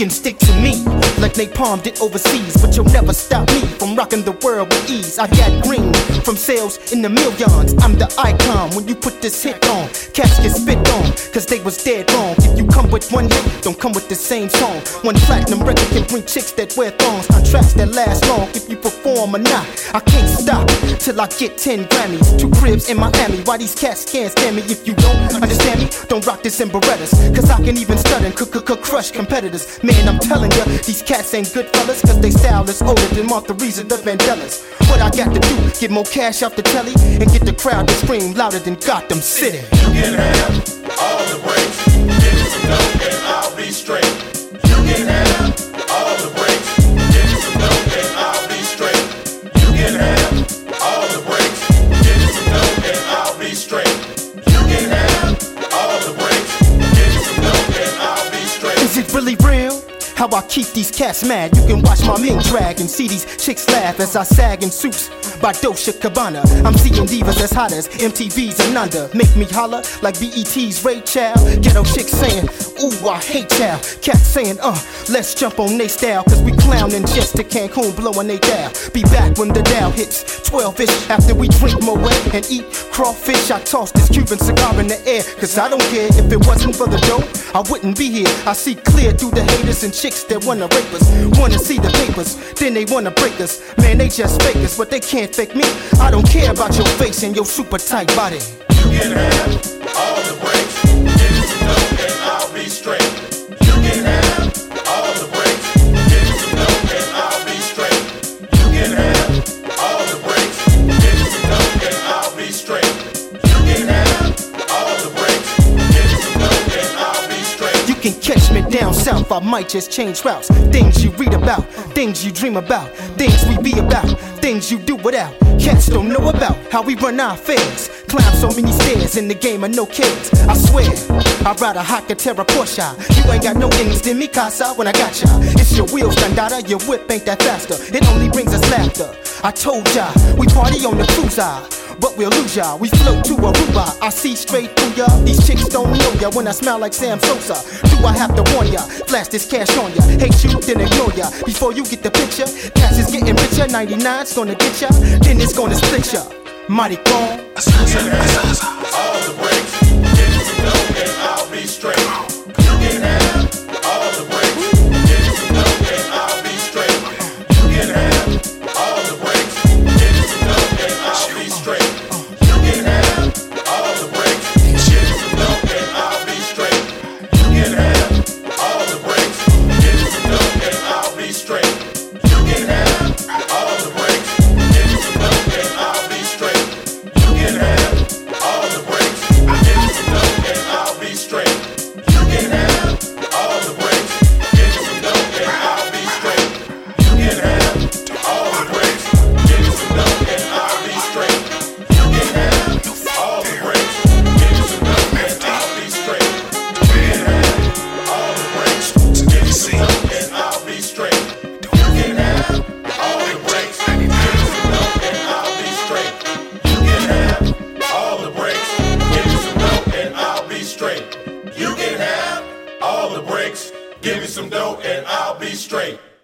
can stick to me like Napalm did overseas, but you'll never stop me from rocking the world with ease. I got green from sales in the millions. I'm the icon when you put this hit on. Cats get spit on, cause they was dead wrong. If you come with one hit, don't come with the same song. One platinum record can bring chicks that wear thongs on tracks that last long if you perform or not. I can't stop till I get 10 Grammys, 2 cribs in Miami. Why these cats can't stand me? If you don't understand me, don't rock this in Berettas, cause I can even stud and crush competitors. Man, I'm telling ya, these cats ain't good fellas, cause they style is older than Martha Reeves and the Vandellas. What I got to do, get more cash off the telly and get the crowd to scream louder than Gotham City. You can have all the breaks, give me some dope and I'll be straight. You can have all the breaks, give me some dope and I'll be straight. You can have all the breaks, give me some dope and I'll be straight. You can have all the breaks, give me some dope and I'll be straight. Is it really real? How I keep these cats mad? You can watch my mink drag and see these chicks laugh as I sag in suits by Dolce Gabbana. I'm seeing divas as hot as MTV's and under. Make me holler like BET's Ray Charles. Ghetto chicks saying, ooh, I hate y'all. Cats saying, let's jump on they style, cause we clownin' just to Cancun blowing they dial. Be back when the dial hits 12-ish after we drink Moet and eat crawfish. I toss this Cuban cigar in the air, cause I don't care. If it wasn't for the dough, I wouldn't be here. I see clear through the haters and chicks that wanna rape us, wanna see the papers, then they wanna break us. Man, they just fake us, but they can't fake me. I don't care about your face and your super tight body. You can have all the breaks, give me some dope and I'll be straight. You can have all the breaks, give me some dope and I'll be straight. You can have all the breaks, give me some dope and I'll be straight. You can have all the breaks, give me some dope and I'll be straight. You can catch me down south, I might just change routes. Things you read about, things you dream about, things we be about, things you do without. Cats don't know about how we run our affairs. Climb so many stairs in the game of no kids. I swear, I ride a Hakatera Porsche. You ain't got no innings than me, Casa, when I got ya. It's your wheels, Dandada, your whip ain't that faster. It only brings us laughter. I told ya, we party on the cruiser, but we'll lose ya. We float to Aruba, I see straight through ya. These chicks don't know ya when I smell like Sam Sosa. Do I have to warn ya? Flash this cash on ya. Hate you, then ignore ya. Before you get the picture, cash is getting richer. 99's gonna get ya, then it's gonna split ya. Mighty gone. You can have all the breaks, give me some dope and I'll be straight. You can have all the breaks, give me some dope and I'll be straight. You can have all the breaks, give me some dope and I'll be straight. You can have all the breaks, give me some dope and I'll be straight. You can have all the breaks, give me some dope and I'll be straight. You can have all the breaks, give me some dope and I'll be straight. You can have all the breaks, give me some dope and I'll be straight. You can have all the breaks, give me some dope and I'll be straight. You can have all the breaks, give me some dope and I'll be straight. You can have all the breaks, give me some dope and I'll be straight. You can have all the breaks, give me some dope and I'll be straight. You can have all the breaks, give me some dope and I'll be straight. You can have all the breaks, give me some dope and I'll be straight. You can have all the breaks, give me some dope and I'll be straight.